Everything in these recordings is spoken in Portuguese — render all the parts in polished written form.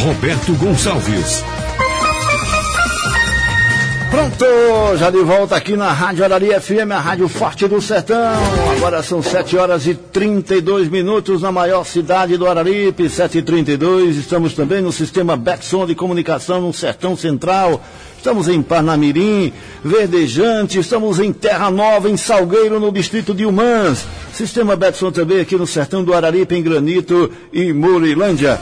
Roberto Gonçalves. Pronto, já de volta aqui na Rádio Arari FM, a Rádio Forte do Sertão. Agora são 7h32 na maior cidade do Araripe, 7h32. Estamos também no sistema Betson de comunicação no Sertão Central. Estamos em Parnamirim, Verdejante, estamos em Terra Nova, em Salgueiro, no distrito de Umãs. Sistema Betson também aqui no Sertão do Araripe, em Granito e Murilândia.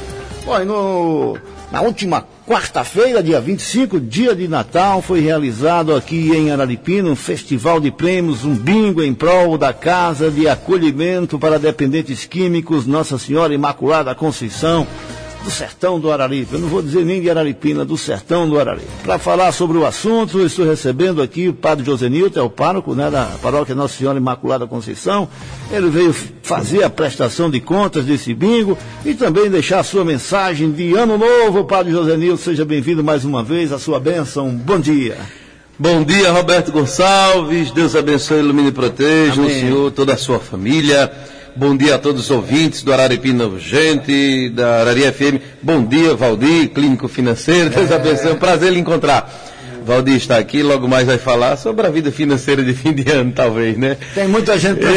Bom, na última quarta-feira, dia 25, dia de Natal, foi realizado aqui em Araripina um festival de prêmios, um bingo em prol da Casa de Acolhimento para Dependentes Químicos Nossa Senhora Imaculada Conceição, do Sertão do Araripe. Eu não vou dizer nem de Araripina, do Sertão do Araripe. Para falar sobre o assunto, eu estou recebendo aqui o padre Josenilton, é o pároco, né, da paróquia Nossa Senhora Imaculada Conceição. Ele veio fazer a prestação de contas desse bingo e também deixar a sua mensagem de Ano Novo. Padre Josenilton, seja bem-vindo mais uma vez, a sua bênção. Bom dia. Bom dia, Roberto Gonçalves. Deus abençoe, ilumine e proteja o senhor, toda a sua família. Bom dia a todos os ouvintes do Araripina Urgente, da Arari FM. Bom dia, Valdir, clínico financeiro. Deus abençoe, é um prazer lhe encontrar. Valdir está aqui, logo mais vai falar sobre a vida financeira de fim de ano, talvez, né? Tem muita gente para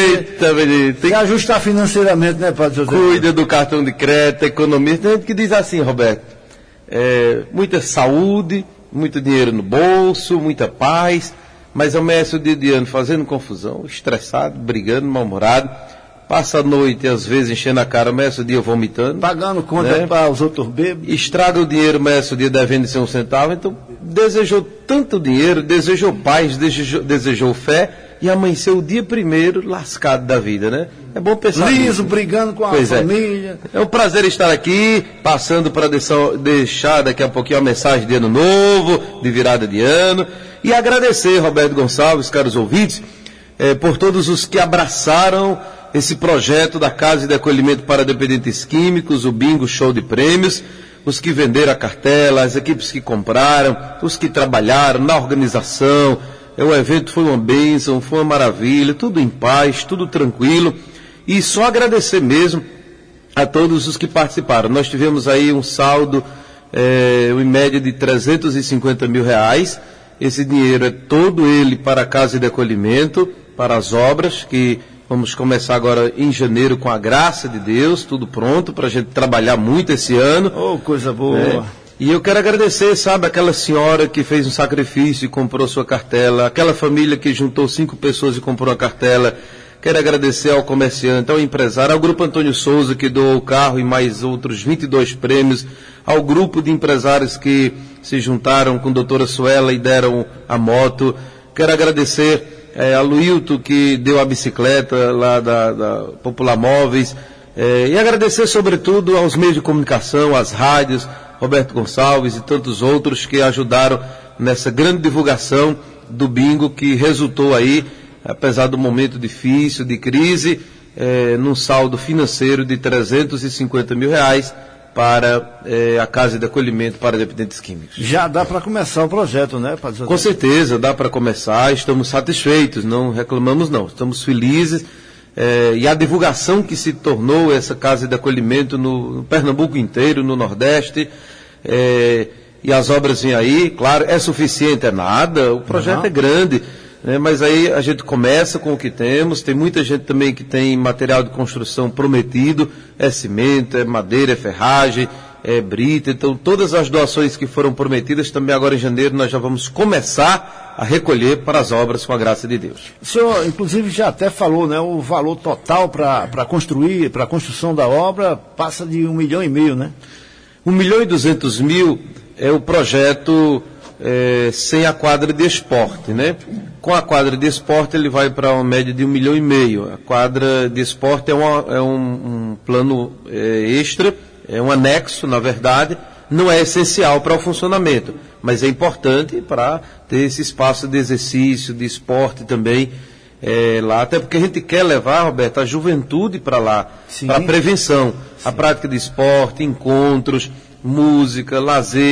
tem que ajustar financeiramente, né, Padre José? Cuida do cartão de crédito, economia. Tem gente que diz assim, Roberto, muita saúde, muito dinheiro no bolso, muita paz, mas amanhece o dia de ano fazendo confusão, estressado, brigando, mal-humorado. Passa a noite, às vezes, enchendo a cara, amanhece o dia vomitando. Pagando conta, né, para os outros bêbados. Estraga o dinheiro, amanhece o dia devendo de ser um centavo. Então, desejou tanto dinheiro, desejou paz, desejou fé, e amanheceu o dia primeiro lascado da vida, né? É bom pensar liso, brigando com a família. É um prazer estar aqui, passando para deixar daqui a pouquinho a mensagem de Ano Novo, de virada de ano, e agradecer, Roberto Gonçalves, caros ouvintes, por todos os que abraçaram esse projeto da Casa de Acolhimento para Dependentes Químicos, o Bingo Show de Prêmios, os que venderam a cartela, as equipes que compraram, os que trabalharam na organização. O evento foi uma bênção, foi uma maravilha, tudo em paz, tudo tranquilo. E só agradecer mesmo a todos os que participaram. Nós tivemos aí um saldo, em média de R$350 mil. Esse dinheiro é todo ele para a Casa de Acolhimento, para as obras que vamos começar agora em janeiro com a graça de Deus, tudo pronto para a gente trabalhar muito esse ano. Oh, coisa boa. E eu quero agradecer, sabe, aquela senhora que fez um sacrifício e comprou sua cartela, aquela família que juntou 5 pessoas e comprou a cartela. Quero agradecer ao comerciante, ao empresário, ao Grupo Antônio Souza, que doou o carro e mais outros 22 prêmios, ao grupo de empresários que se juntaram com a doutora Suela e deram a moto. Quero agradecer a Luilton, que deu a bicicleta lá da Popular Móveis, e agradecer sobretudo aos meios de comunicação, às rádios, Roberto Gonçalves e tantos outros que ajudaram nessa grande divulgação do bingo, que resultou aí, apesar do momento difícil, de crise, num saldo financeiro de R$350 mil para a Casa de Acolhimento para Dependentes Químicos. Já dá para começar o projeto, né, Padre José? Com certeza, dá para começar, estamos satisfeitos, não reclamamos não, estamos felizes, e a divulgação que se tornou essa Casa de Acolhimento no Pernambuco inteiro, no Nordeste, e as obras vêm aí, claro, é suficiente, é nada, o projeto é grande, mas aí a gente começa com o que temos. Tem muita gente também que tem material de construção prometido, é cimento, é madeira, é ferragem, é brita. Então todas as doações que foram prometidas, também agora em janeiro nós já vamos começar a recolher para as obras com a graça de Deus. O senhor inclusive já até falou, né, o valor total para a construção da obra passa de R$1,5 milhão, né? R$1.200.000 é o projeto sem a quadra de esporte, né? Com a quadra de esporte ele vai para uma média de R$1,5 milhão. A quadra de esporte é um plano extra, é um anexo, na verdade, não é essencial para o funcionamento, mas é importante para ter esse espaço de exercício, de esporte também lá, até porque a gente quer levar, Roberto, a juventude para lá, para a prevenção, a prática de esporte, encontros, música, lazer.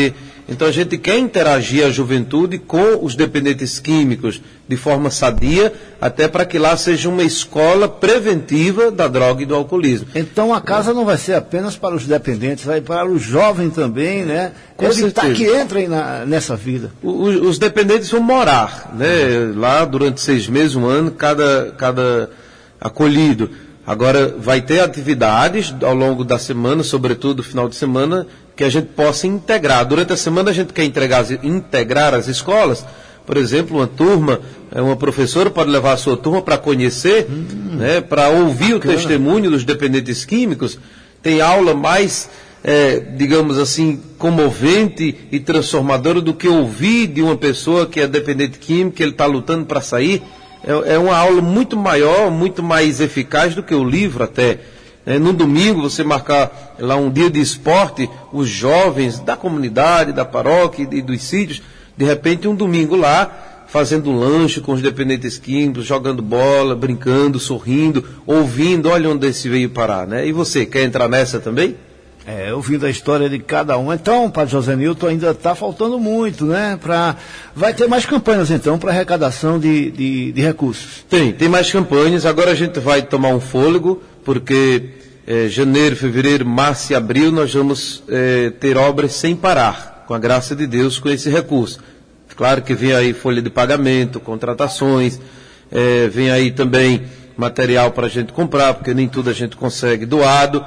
Então a gente quer interagir a juventude com os dependentes químicos de forma sadia, até para que lá seja uma escola preventiva da droga e do alcoolismo. Então a casa não vai ser apenas para os dependentes, vai para os jovens também, né? Com certeza. Que entrem nessa vida. Os dependentes vão morar, né? Lá durante 6 meses, 1 ano, cada acolhido. Agora, vai ter atividades ao longo da semana, sobretudo no final de semana, que a gente possa integrar. Durante a semana a gente quer integrar as escolas. Por exemplo, uma professora pode levar a sua turma para conhecer, né, para ouvir o testemunho dos dependentes químicos. Tem aula mais, digamos assim, comovente e transformadora do que ouvir de uma pessoa que é dependente químico, que ele está lutando para sair. É uma aula muito maior, muito mais eficaz do que o livro até. No domingo, você marcar lá um dia de esporte, os jovens da comunidade, da paróquia e dos sítios, de repente um domingo lá, fazendo lanche com os dependentes químicos, jogando bola, brincando, sorrindo, ouvindo, olha onde esse veio parar, né? E você, quer entrar nessa também? Ouvindo a história de cada um. Então, Padre José Nilton, ainda está faltando muito, né? Vai ter mais campanhas, então, para arrecadação de recursos. Tem mais campanhas. Agora a gente vai tomar um fôlego, porque janeiro, fevereiro, março e abril nós vamos ter obras sem parar, com a graça de Deus, com esse recurso. Claro que vem aí folha de pagamento, contratações, vem aí também material para a gente comprar, porque nem tudo a gente consegue doado.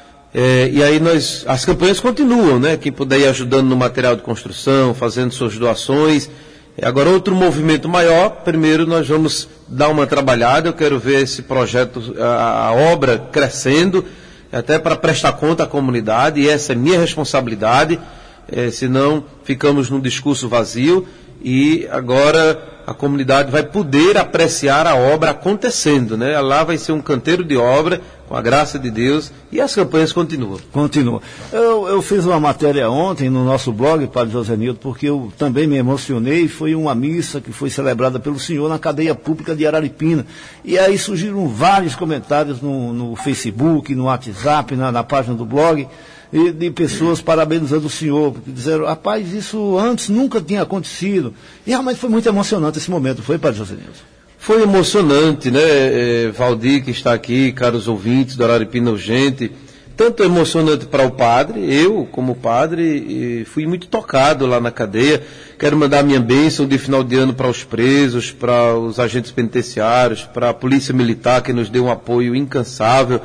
E aí as campanhas continuam, né? Quem puder ir ajudando no material de construção, fazendo suas doações. Agora, outro movimento maior, primeiro nós vamos dar uma trabalhada, eu quero ver esse projeto, a obra crescendo, até para prestar conta à comunidade, e essa é minha responsabilidade, senão ficamos num discurso vazio, e agora a comunidade vai poder apreciar a obra acontecendo, né? Lá vai ser um canteiro de obra, com a graça de Deus, e as campanhas continuam. Continua. Eu fiz uma matéria ontem no nosso blog, Padre José Nilton, porque eu também me emocionei. Foi uma missa que foi celebrada pelo senhor na cadeia pública de Araripina. E aí surgiram vários comentários no Facebook, no WhatsApp, na página do blog, e de pessoas parabenizando o senhor, porque disseram, rapaz, isso antes nunca tinha acontecido. E realmente foi muito emocionante esse momento, foi, Padre José Nilton? Foi emocionante, né, Valdir, que está aqui, caros ouvintes do Araripina Urgente, tanto emocionante para o padre, eu, como padre, fui muito tocado lá na cadeia. Quero mandar minha bênção de final de ano para os presos, para os agentes penitenciários, para a Polícia Militar, que nos deu um apoio incansável.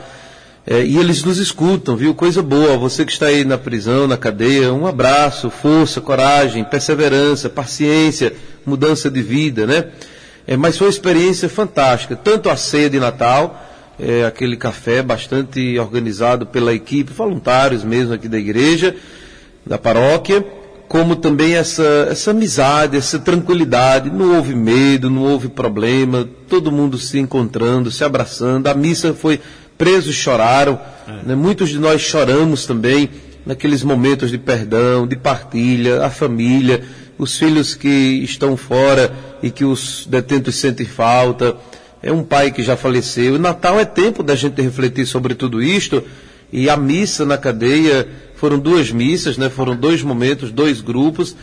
E eles nos escutam, viu? Coisa boa. Você que está aí na prisão, na cadeia, um abraço, força, coragem, perseverança, paciência, mudança de vida, né? Mas foi uma experiência fantástica, tanto a ceia de Natal, aquele café bastante organizado pela equipe, voluntários mesmo aqui da igreja, da paróquia, como também essa amizade, essa tranquilidade, não houve medo, não houve problema, todo mundo se encontrando, se abraçando, a missa foi, presos choraram, né? Muitos de nós choramos também, naqueles momentos de perdão, de partilha, a família, os filhos que estão fora e que os detentos sentem falta, um pai que já faleceu. O Natal é tempo da gente refletir sobre tudo isto, e a missa na cadeia, foram 2 missas, né? Foram 2 momentos, 2 grupos,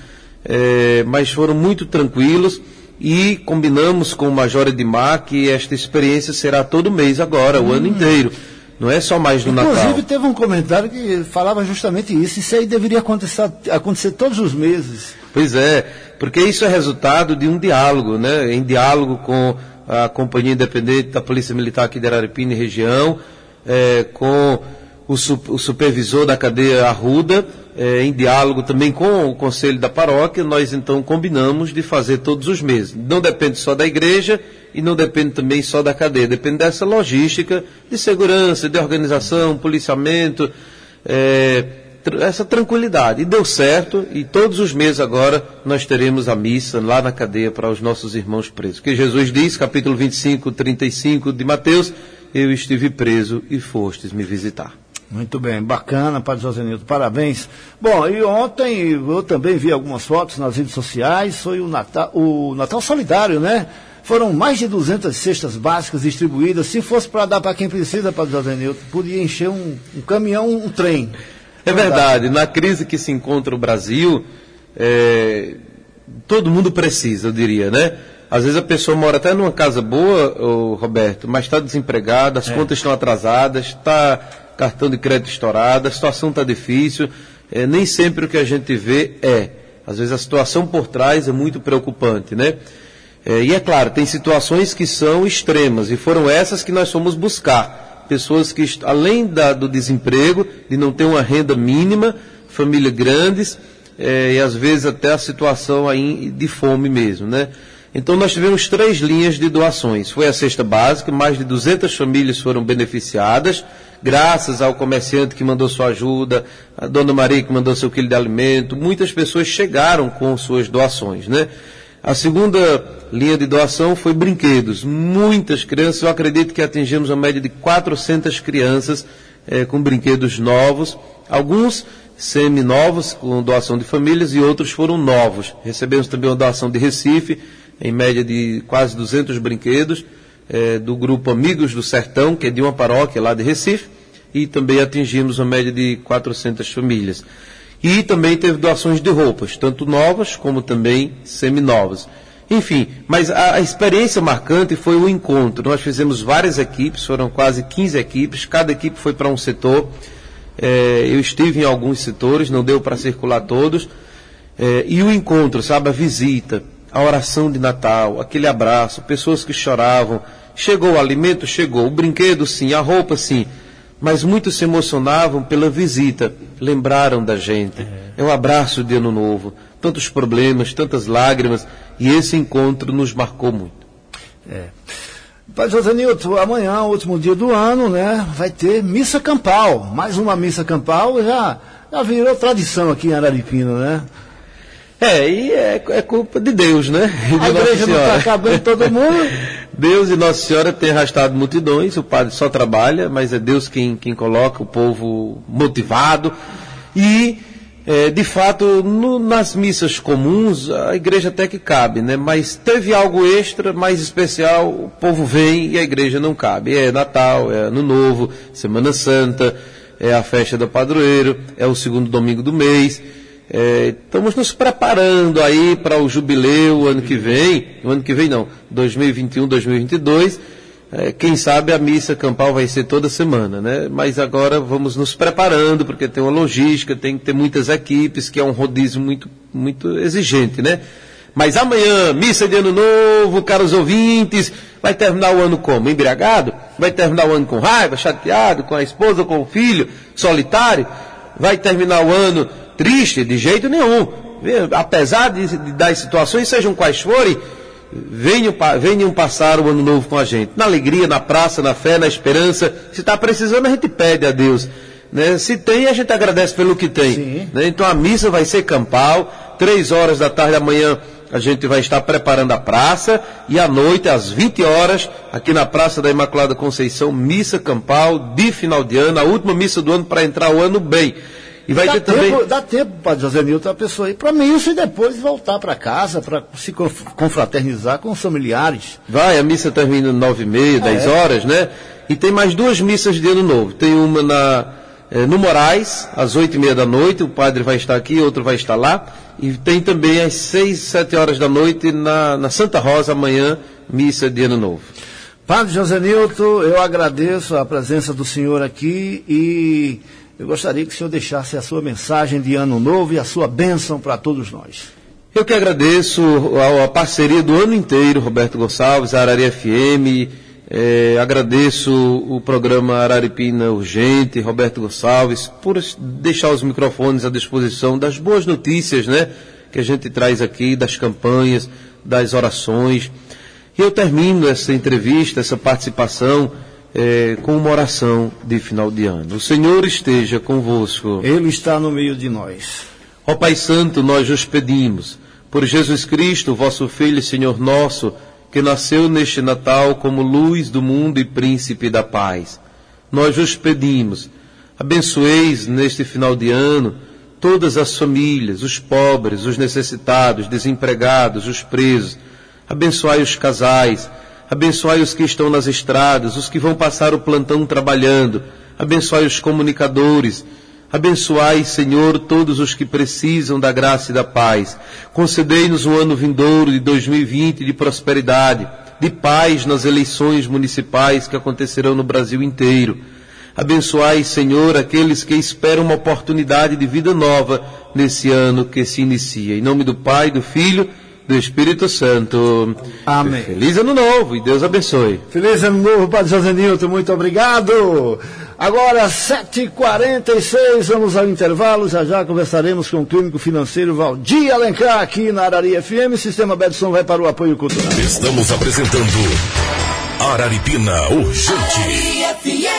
mas foram muito tranquilos, e combinamos com o Major Edmar que esta experiência será todo mês agora, o ano inteiro. Não é só mais no Natal. Inclusive, teve um comentário que falava justamente isso. Isso aí deveria acontecer todos os meses. Pois é, porque isso é resultado de um diálogo, né? Em diálogo com a Companhia Independente da Polícia Militar aqui de Araripina e região, com o supervisor da cadeia Arruda, em diálogo também com o Conselho da Paróquia. Nós então combinamos de fazer todos os meses. Não depende só da igreja, e não depende também só da cadeia, depende dessa logística de segurança, de organização, policiamento, essa tranquilidade. E deu certo, e todos os meses agora nós teremos a missa lá na cadeia para os nossos irmãos presos. Que Jesus diz, capítulo 25, 35 de Mateus, eu estive preso e fostes me visitar. Muito bem, bacana, Padre José Nilton, parabéns. Bom, e ontem eu também vi algumas fotos nas redes sociais, foi o Natal Solidário, né? Foram mais de 200 cestas básicas distribuídas. Se fosse para dar para quem precisa, Padre José Nilton, podia encher um caminhão, um trem. É verdade. Na crise que se encontra o Brasil, todo mundo precisa, eu diria, né? Às vezes a pessoa mora até numa casa boa, Roberto, mas está desempregada, as contas estão atrasadas, está cartão de crédito estourado, a situação está difícil, nem sempre o que a gente vê às vezes a situação por trás é muito preocupante, né? E é claro, tem situações que são extremas, e foram essas que nós fomos buscar. Pessoas que, além do desemprego, de não ter uma renda mínima, famílias grandes, e às vezes até a situação aí de fome mesmo, né? Então nós tivemos 3 linhas de doações. Foi a cesta básica, mais de 200 famílias foram beneficiadas, graças ao comerciante que mandou sua ajuda, a dona Maria que mandou seu quilo de alimento. Muitas pessoas chegaram com suas doações, né? A segunda linha de doação foi brinquedos. Muitas crianças, eu acredito que atingimos uma média de 400 crianças com brinquedos novos, alguns semi-novos, com doação de famílias, e outros foram novos. Recebemos também uma doação de Recife, em média de quase 200 brinquedos, do grupo Amigos do Sertão, que é de uma paróquia lá de Recife, e também atingimos uma média de 400 famílias. E também teve doações de roupas, tanto novas como também semi-novas. Enfim, mas a experiência marcante foi o encontro. Nós fizemos várias equipes, foram quase 15 equipes, cada equipe foi para um setor. Eu estive em alguns setores, não deu para circular todos. E o encontro, sabe, a visita, a oração de Natal, aquele abraço, pessoas que choravam. Chegou o alimento? Chegou. O brinquedo, sim. A roupa, sim. Mas muitos se emocionavam pela visita. Lembraram da gente. É um abraço de Ano Novo. Tantos problemas, tantas lágrimas. E esse encontro nos marcou muito. Pai José Nilton, amanhã, último dia do ano, né? Vai ter missa campal. Mais uma missa campal. Já virou tradição aqui em Araripina, né? E é culpa de Deus, né? A igreja não está acabando todo mundo. Deus e Nossa Senhora têm arrastado multidões, o padre só trabalha, mas é Deus quem coloca o povo motivado. E, de fato, nas missas comuns, a igreja até que cabe, né? Mas teve algo extra, mais especial, o povo vem e a igreja não cabe. É Natal, é Ano Novo, Semana Santa, é a festa do padroeiro, é o segundo domingo do mês. Estamos nos preparando aí para o jubileu ano que vem, 2021, 2022, quem sabe a missa campal vai ser toda semana, né? Mas agora vamos nos preparando, porque tem uma logística, tem que ter muitas equipes, que é um rodízio muito, muito exigente, né? Mas amanhã, missa de Ano Novo, caros ouvintes, vai terminar o ano como? Embriagado? Vai terminar o ano com raiva, chateado, com a esposa, com o filho, solitário? Vai terminar o ano triste? De jeito nenhum. Apesar das situações, sejam quais forem, venham passar o Ano Novo com a gente. Na alegria, na praça, na fé, na esperança. Se está precisando, a gente pede a Deus. Né? Se tem, a gente agradece pelo que tem. Né? Então a missa vai ser campal. 3 horas da tarde amanhã a gente vai estar preparando a praça. E à noite, às 20 horas, aqui na Praça da Imaculada Conceição, missa campal de final de ano. A última missa do ano para entrar o ano bem. E vai ter também... Dá tempo, Padre José Nilton, a pessoa ir para a missa e depois voltar para casa para se confraternizar com os familiares. A missa termina 9h30, 10 horas, né? E tem mais 2 missas de Ano Novo. Tem uma no Moraes, às 8h30 da noite, o padre vai estar aqui, outro vai estar lá. E tem também às 6, 7 horas da noite na Santa Rosa, amanhã, missa de Ano Novo. Padre José Nilton, eu agradeço a presença do senhor aqui e... eu gostaria que o senhor deixasse a sua mensagem de Ano Novo e a sua bênção para todos nós. Eu que agradeço a parceria do ano inteiro, Roberto Gonçalves, a Arari FM, agradeço o programa Araripina Urgente, Roberto Gonçalves, por deixar os microfones à disposição das boas notícias, né, que a gente traz aqui, das campanhas, das orações. E eu termino essa entrevista, essa participação, com uma oração de final de ano. O Senhor esteja convosco. Ele está no meio de nós. Ó Pai Santo, nós os pedimos, por Jesus Cristo, vosso Filho e Senhor nosso, que nasceu neste Natal como luz do mundo e príncipe da paz. Nós os pedimos, abençoeis neste final de ano todas as famílias, os pobres, os necessitados, desempregados, os presos. Abençoai os casais, abençoai os que estão nas estradas, os que vão passar o plantão trabalhando. Abençoai os comunicadores. Abençoai, Senhor, todos os que precisam da graça e da paz. Concedei-nos um ano vindouro de 2020 de prosperidade, de paz nas eleições municipais que acontecerão no Brasil inteiro. Abençoai, Senhor, aqueles que esperam uma oportunidade de vida nova nesse ano que se inicia. Em nome do Pai, do Filho, do Espírito Santo. Amém. Feliz ano novo e Deus abençoe. Feliz ano novo, Padre José Nilton, muito obrigado. Agora, 7h46, vamos ao intervalo. Já já conversaremos com o clínico financeiro Valdir Alencar aqui na Arari FM. O Sistema Bedson vai para o apoio cultural. Estamos apresentando Araripina Urgente. Arari FM.